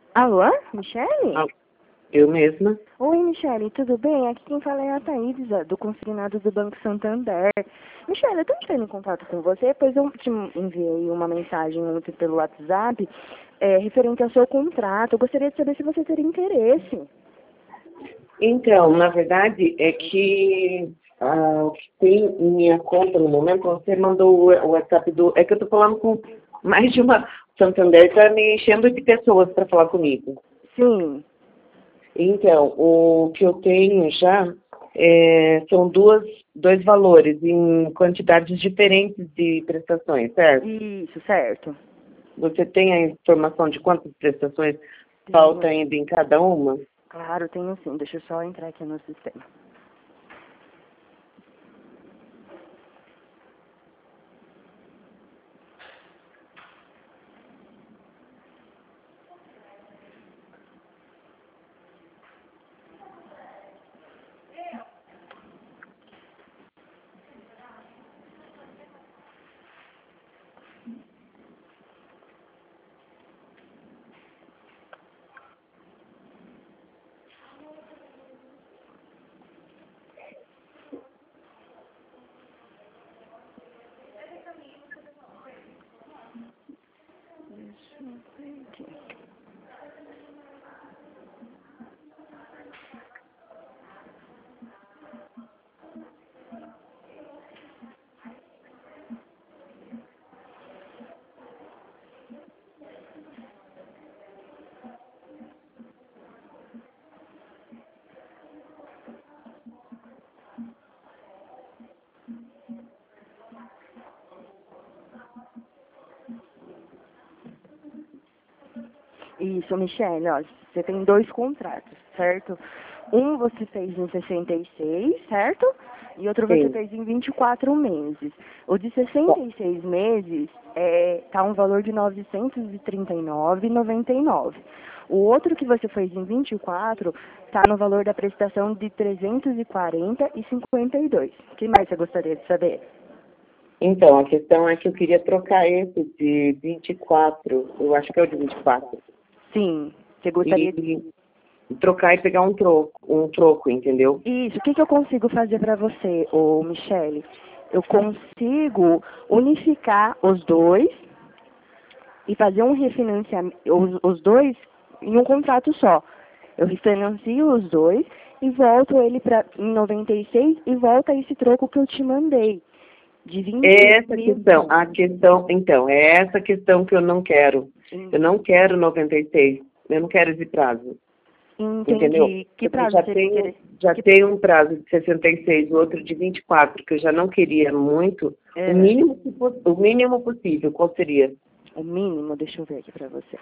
Alô, Michele? Ah, eu mesma. Oi, Michele, tudo bem? Aqui quem fala é a Thaís, do consignado do Banco Santander. Michele, eu tô entrando em contato com você, pois eu te enviei uma mensagem ontem pelo WhatsApp referente ao seu contrato. Eu gostaria de saber se você teria interesse. Então, na verdade, é que o que tem em minha conta no momento, você mandou o WhatsApp do. É que eu estou falando com mais de uma. Santander está me enchendo de pessoas para falar comigo. Sim, Então, o que eu tenho já são dois valores em quantidades diferentes de prestações, certo? isso, certo. Você tem a informação de quantas prestações falta Tenho. ainda em cada uma? Claro, tenho sim. Deixa eu só entrar aqui no sistema. Deixa eu ver aqui. Isso, Michele, ó, você tem dois contratos, certo? Um você fez em 66, certo? E outro você Sim. fez em 24 meses. O de Bom, 66 meses tá um valor de 939,99. O outro que você fez em 24 tá no valor da prestação de 340,52. O que mais você gostaria de saber? então, a questão é que eu queria trocar esse de 24, eu acho que é o de 24, Sim, você gostaria de... e trocar e pegar um troco, entendeu? Isso, o que que eu consigo fazer para você, ô Michele? Eu consigo unificar os dois e fazer um refinanciamento, os dois em um contrato só. Eu refinancio os dois e volto ele para em 96 e volta esse troco que eu te mandei, de É 20 essa mil. questão, a questão, então, é essa questão que eu não quero. Eu não quero 96, eu não quero esse prazo, entendeu? Entendi. Que Porque prazo seria interessante? já tenho um prazo de 66, o outro de 24, que eu já não queria muito, o mínimo possível, qual seria? O mínimo, deixa eu ver aqui para você.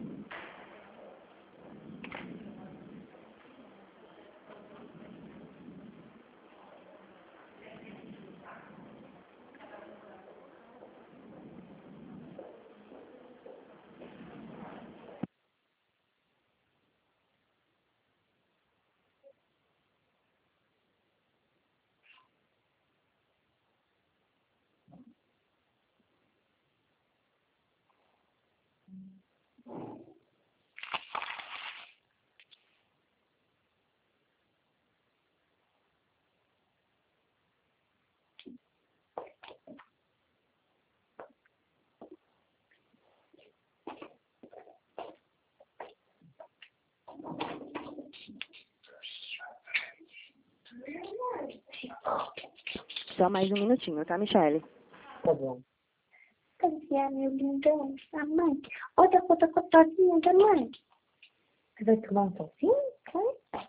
Só mais um minutinho, tá, Michele? Tá bom. Cadê a meu lindão? A mãe. Outra fotocotozinha da mãe. Você vai tomar um sozinho? Vai.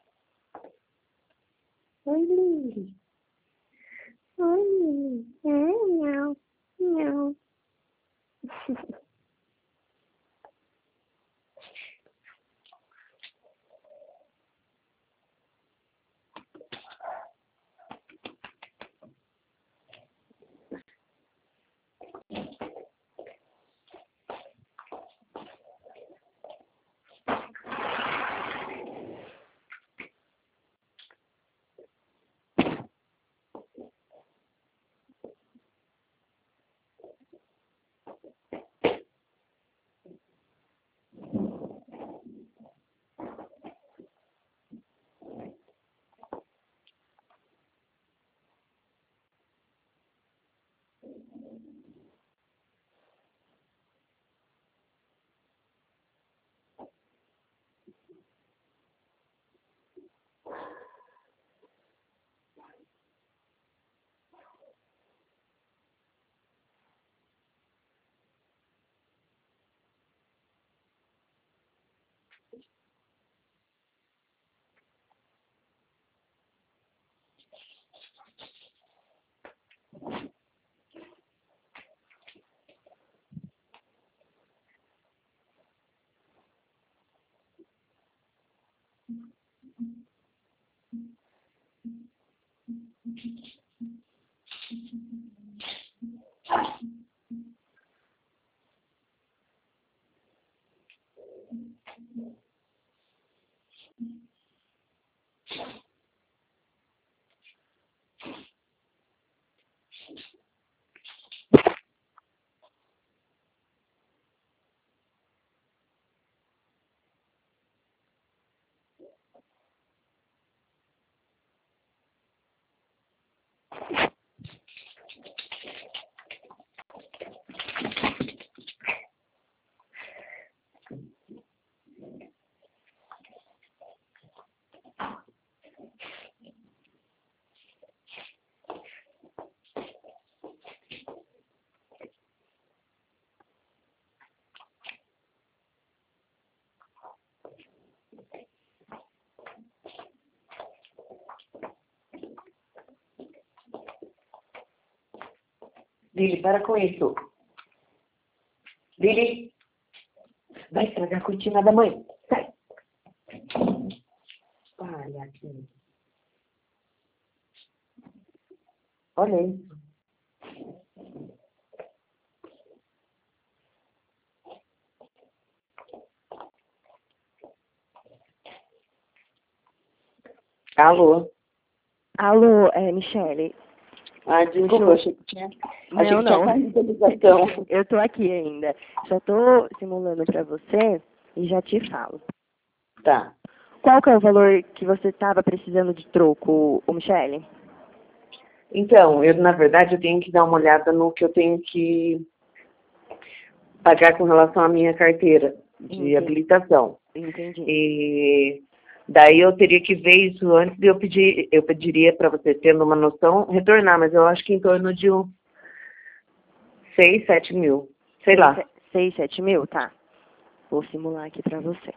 Oi, Lili. Oi, Lili. Não. Não. Lili, para com isso. Lili, vai estragar a cortina da mãe. Sai. Olha aqui. Olha isso. Alô? Alô, Michele. Ah, desculpa, achei que tinha caído a ligação. Eu tô aqui ainda. Só tô simulando para você e já te falo. Tá. Qual que é o valor que você estava precisando de troco, Michele? Então, na verdade, eu tenho que dar uma olhada no que eu tenho que pagar com relação à minha carteira de habilitação. Entendi. E daí eu teria que ver isso antes de eu pediria para você, tendo uma noção, retornar, mas eu acho que em torno de uns 6, 7 mil, sei lá. 6, 7 mil? Tá. Vou simular aqui para você.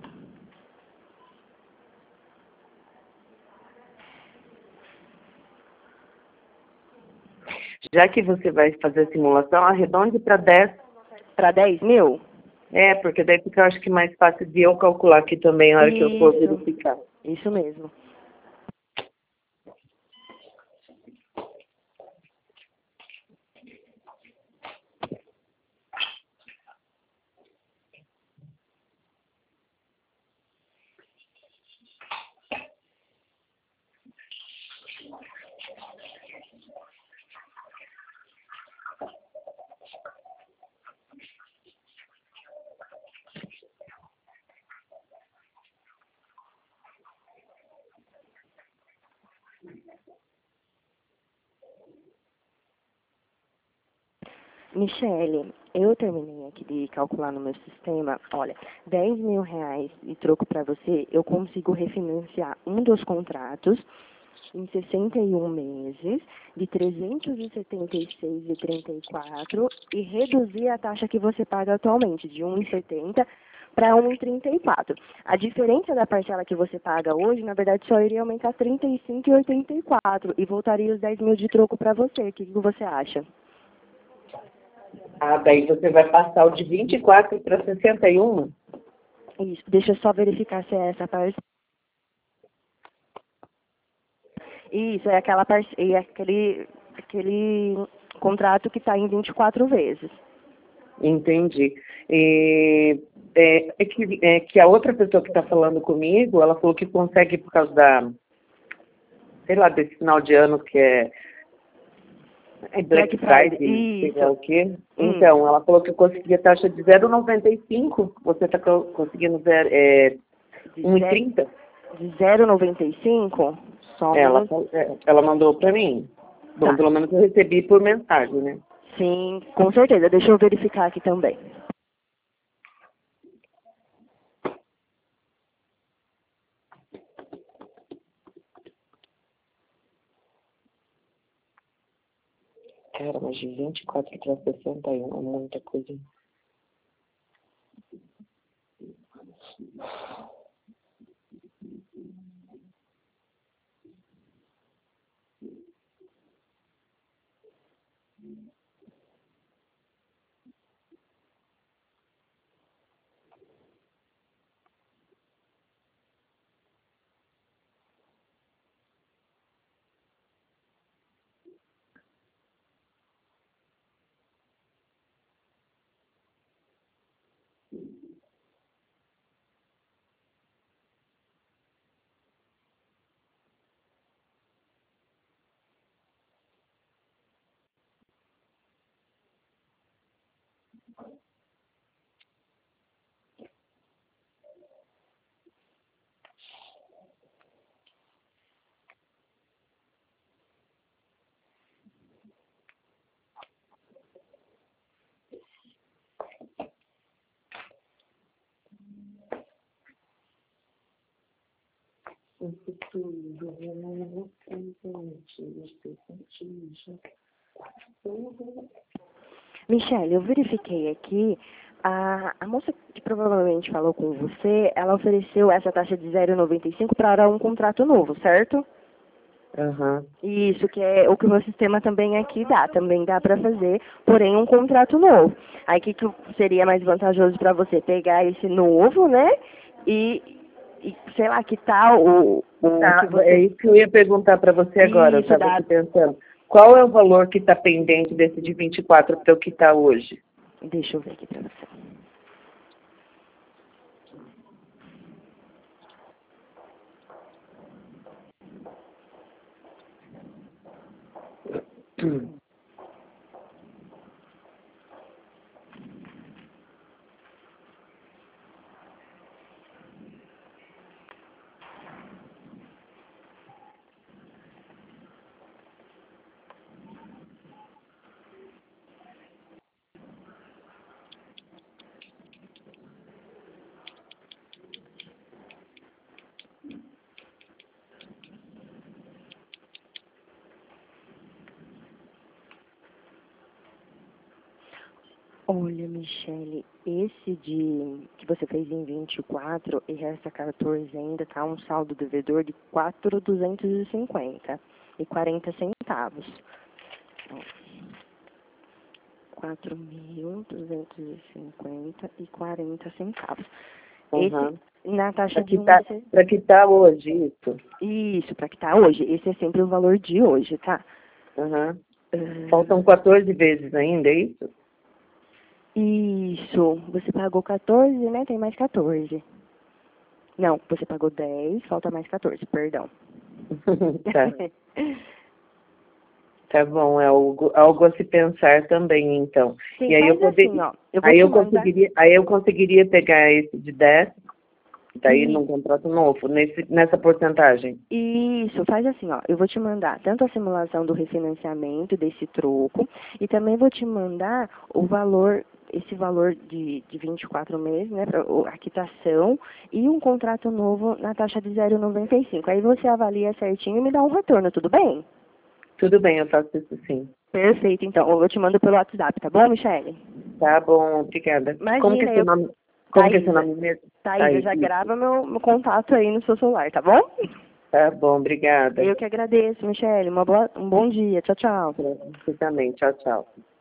Já que você vai fazer a simulação, arredonde para 10. Para 10 mil? Porque daí fica, eu acho que mais fácil de eu calcular aqui também, na hora que eu for verificar. Isso mesmo. Michele, eu terminei aqui de calcular no meu sistema. Olha, 10 mil reais de troco para você, eu consigo refinanciar um dos contratos em 61 meses, de 376,34 e reduzir a taxa que você paga atualmente, de 1,70 para 1,34. A diferença da parcela que você paga hoje, na verdade, só iria aumentar 35,84 e voltaria os 10 mil de troco para você. O que você acha? Ah, daí você vai passar o de 24 para 61? Isso, deixa eu só verificar se é essa parcela. Isso, é aquele contrato que está em 24 vezes. Entendi. Que a outra pessoa que está falando comigo, ela falou que consegue por causa sei lá, desse final de ano que é Black Friday, sei lá o quê. Então, ela falou que eu conseguia taxa de 0,95. Você está conseguindo 1,30? De 0,95? Ela mandou para mim. Bom, pelo menos eu recebi por mensagem, né? Sim, com certeza. Deixa eu verificar aqui também. Cara, mas de 24 para 61 é muita coisa. O futuro é o presente, Michele, eu verifiquei aqui, a moça que provavelmente falou com você, ela ofereceu essa taxa de 0,95 para um contrato novo, certo? Aham. Isso, que é o que o meu sistema também aqui dá, também dá para fazer, porém um contrato novo. Aí o que seria mais vantajoso para você? Pegar esse novo, né? E sei lá, que tal o Tá, que você... é isso que eu ia perguntar para você agora, eu Isso, estava dá... aqui pensando. Qual é o valor que está pendente desse de 24 para o que está hoje? Deixa eu ver aqui para você. Olha, Michele, esse que você fez em 24 e resta 14 ainda, tá um saldo devedor de 4.250 e 40 centavos. 4.250 e 40 centavos. Uhum. Esse, na taxa de Para quitar hoje, isso. Isso, para quitar hoje. Esse é sempre o valor de hoje, tá? Uhum. Faltam 14 vezes ainda, é isso? Isso. Você pagou 14, né? Tem mais 14. Não, você pagou 10, falta mais 14, perdão. Tá. Tá bom, é algo a se pensar também, então. Sim, E aí faz assim, ó. Eu vou aí te eu mandar. conseguiria pegar esse de 10, daí E num contrato novo, nessa porcentagem. isso, faz assim, ó. Eu vou te mandar tanto a simulação do refinanciamento desse troco e também vou te mandar o valor, esse valor de 24 meses, né, para a quitação e um contrato novo na taxa de 0,95. Aí você avalia certinho e me dá um retorno, tudo bem? Tudo bem, eu faço isso sim. Perfeito, então. Eu te mando pelo WhatsApp, tá bom, Michele? Tá bom, obrigada. Como que é Imagina, seu nome? Como que é seu Thaísa. nome mesmo? Thaísa, Aí, já isso. grava meu contato aí no seu celular, tá bom? Tá bom, obrigada. Eu que agradeço, Michele. Um bom dia. Tchau, tchau. Você também. Tchau, tchau.